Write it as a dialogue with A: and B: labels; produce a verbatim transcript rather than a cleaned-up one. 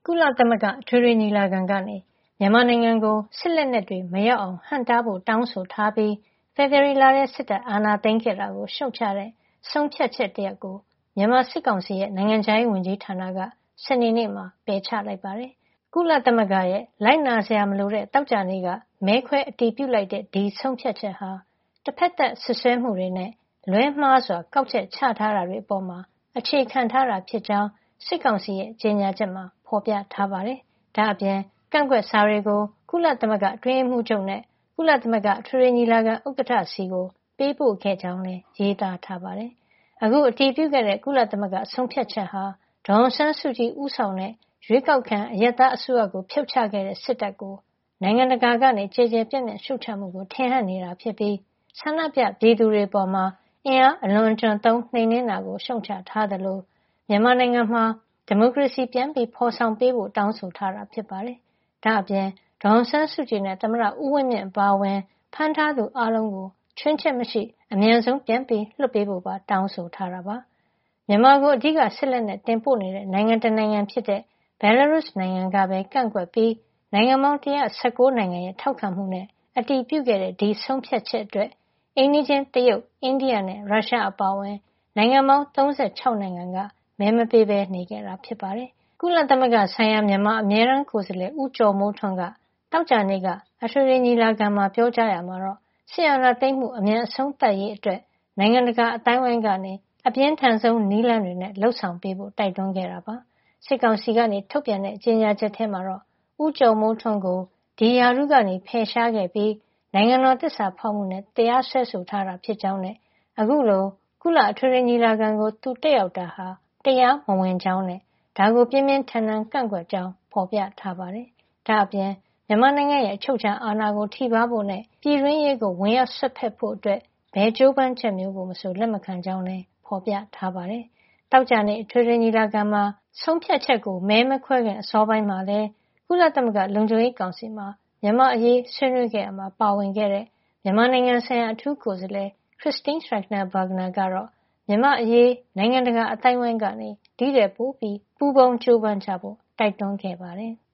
A: ကုလသမဂ္ဂအထွေထွေညီလာခံကနေမြန်မာနိုင်ငံကိုစစ်လက်နက်တွေမရောက်အောင်ဟန့်တားဖို့တောင်းဆိုထားပြီးဖေဖေါ်ဝါရီလထဲစစ်တပ်အာဏာသိမ်းခဲ့တာကိုရှုတ်ချတဲ့ဆုံးဖြတ်ချက်တရပ်ကိုမြန်မာစစ်ကောင်စီရဲ့နိုင်ငံခြားရေးဝန်ကြီးဌာနကစနေနေ့မှာပယ်ချလိုက်ပါတယ်။ကုလသမဂ္ဂရဲ့လိုက်နာစရာမလိုတဲ့တောက်ကြနေ့ကမဲခွဲအတည်ပြုလိုက်တဲ့ဒီဆုံးဖြတ်ချက်ဟာတစ်ဖက်သက်ဆွဆွဲမှုတွေနဲ့လွဲမှားစွာကောက်ချက်ချထားတာတွေအပေါ်မှာအခြေခံထားတာဖြစ်ကြောင်းစစ်ကောင်စီရဲ့ကြေညာချက်မှာဖော်ပြထားပါတယ်။ဒါအပြင်ကန့်ကွက်စာတွေကိုကုလသမဂ္ဂအတွင်းရေးမှူးချုပ်နဲ့ကုလသမဂ္ဂအထွေထွေညီလာခံဥက္ကဋ္ဌစီကိုပေးပို့ခဲ့ကြောင်းလည်းရေးသားထားပါတယ်။အခုအတည်ပြုခဲ့တဲ့ကုလသမဂ္ဂဆုံးဖြတ်ချက်ဟာဒေါ်အောင်ဆန်းစုကြည်ဦးဆောင်တဲ့ရွေးကောက်ခံအရပ်သားအစိုးရကိုဖြုတ်ချခဲ့တဲ့စစ်တပ်ကိုနိုင်ငံတကာကနေကြေကြေပြန့်ပြန့်ရှုတ်ချမှုကိုထင်ဟပ်နေတာဖြစ်ပြီးဆန္ဒပြပြည်သူတွေပေါ်မှာအင်အားအလွန်အကျွံသုံးနှိမ်နင်းတာကိုရှုတ်ချထားသလိုမြန်မာနိုင်ငံမှာဒီမိုကရေစီပြန်ပြီးဖော်ဆောင်ပေးဖို့တောင်းဆိုထားတာဖြစ်ပါတယ်။ဒါအပြင်ဒေါ်အောင်ဆန်းစုကြည်နဲ့သမ္မတဦးဝင်းမြင့်အပါအဝင်ဖမ်းထားသူအားလုံးကိုချွင်းချက်မရှိအမြန်ဆုံးပြန်ပြီးလွှတ်ပေးဖို့ပါတောင်းဆိုထားတာပါ။မြန်မာကိုအဓိကစစ်လက်နက်တင်ပို့နေတဲ့နိုင်ငံတနိုင်ငံဖြစ်တဲ့ဘယ်လာရုစ်နိုင်ငံကပဲကန့်ကွက်ပြီးနိုင်ငံပေါင်းone hundred nineteenနိုင်ငံရဲ့ထောက်ခံမှုနဲ့အတည်ပြုခဲ့တဲ့ဒီဆုံးဖြတ်ချက်အတွက်အိမ်နီးချင်းတရုတ်၊အိန္ဒိယနဲ့ရုရှားအပါအဝင်နိုင်ငံပေါင်းthirty-sixနိုင်ငံကမဲမပေးဘဲနေခဲ့တာဖြစ်ပါတယ်။ကုလသမဂ္ဂဆိုင်ရာမြန်မာအမြဲတမ်းကိုယ်စားလှယ်ဦးကျော်မိုးထွန်းကသောကြာနေ့ကအထွေထွေညီလာခံမှာပြောကြားရာမှာတော့စစ်အာဏာသိမ်းမှုအမြန်အဆုံးသတ်ရေးအတွက်နိုင်ငံတကာအသိုင်းအဝိုင်းကနေအပြင်းထန်ဆုံးနည်းလမ်းတွေနဲ့လှုပ်ဆောင်ပေးဖို့တိုက်တွန်းခဲ့တာပါ။စစ်ကောင်စီကနေထုတ်ပြန်တဲ့ကြေညာချက်ထဲမှာတော့ဦးကျော်မိုးထွန်းကိုဒီရာထူးကနေဖယ်ရှားခဲ့ပြီးနိုင်ငံတော်သစ္စာဖောက်မှုနဲ့တရားစွဲဆိုထားတာဖြစ်ကြောင်းနဲ့အခုလိုကုလအထွေထွေညီလာခံကိုသူတက်ရောက်တာဟာတရားမဝင်ကြောင်းနဲ့ဒါကိုပြင်းပြင်းထန်ထန်ကန့်ကွက်ကြောင်းဖော်ပြထားပါတယ်။ဒါအပြင်မြန်မာနိုင်ငံရဲ့အချုပ်အခြာအာဏာကိုထိပါးဖို့နဲ့ပြည်တွင်းရေးကိုဝင်ရောက်ဆွတ်ဖက်ဖို့အတွက်ဘယ်ကြိုးပမ်းချက်မျိုးကိုမဆိုလက်မခံကြောင်းလည်းဖော်ပြထားပါတယ်။တောက်ကြနေ့အထွေထွေညီလာခံမှာဆုံးဖြတ်ချက်ကိုမဲမခွဲခင်အစောပိုင်းမှာလည်းကုလသမဂ္ဂလုံခြုံရေးကောင်စီမှာမြန်မာအရေးဆွေးနွေးခဲ့ရမှာပါဝင်ခဲ့တဲ့မြန်မာနိုင်ငံဆိုင်ရာအထူးကိုယ်စားလှယ် Christine Schraner Burgener ကတော့မြန်မာအရေးနိုင်ငံတကာအသိုင်းအဝိုင်းကနေဒီတဲ့ပိုပြီးပူးပေါင်းကြိုးပမ်းကြဖို့တိုက်တွန်းခဲ့ပါတယ်။